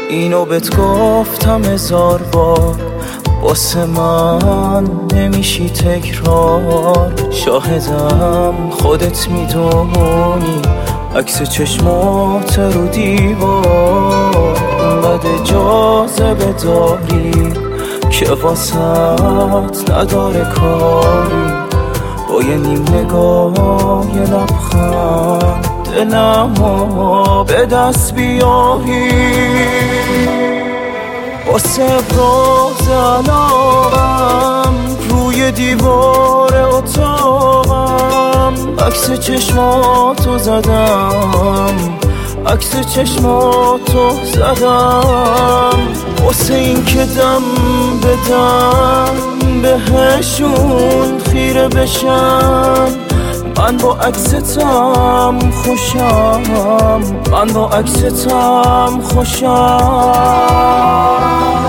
اینو بهت گفتم 1000 بار، واسه من نمیشی تکرار. شاهدم خودت میدونی، عکس چشمات رو دیوار. اینقدر جاذبه داری که واسط نداره کاری. با یه نیم نگاه یه لبخند دلمو به دست بیاری. واسه ابراز علاقم روی دیوار اتاقم عکس چشماتو زدم، عکس چشماتو زدم. واسه این که دم به دم بهشون خیره بشم. من با عکستم خوشم، من با عکستم خوشم.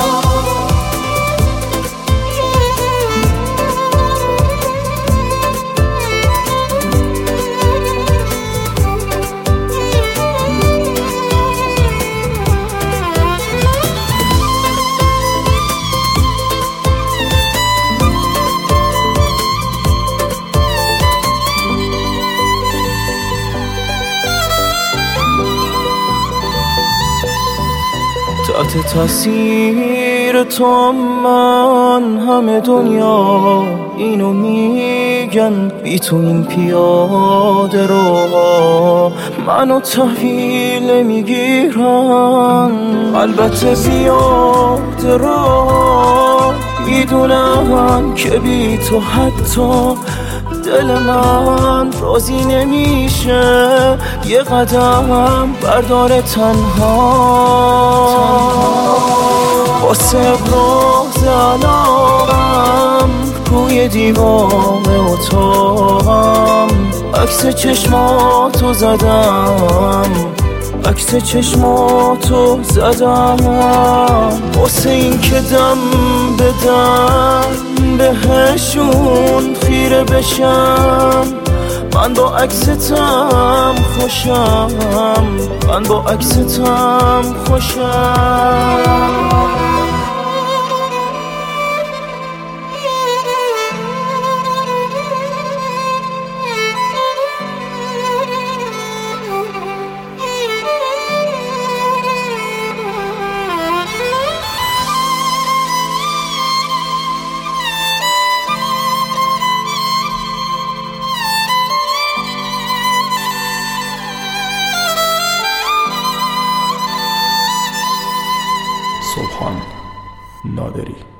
تحت تاثیر تو من همه دنیا اینو میگن، بی تو این پیاده رو منو تحویل نمیگیرن. البته پیاده رو میدونم که بی تو حتی دل من راضی نمیشه یه قدم بردار تنها. واسه ابراز علاقم روی دیوار اتاقم عکس چشماتو زدم، عکس چشماتو زدم. واسه این که دم به دم بهشون خیره بشم. من با عکستم خوشم، من با عکستم خوشم. سبحان نادری.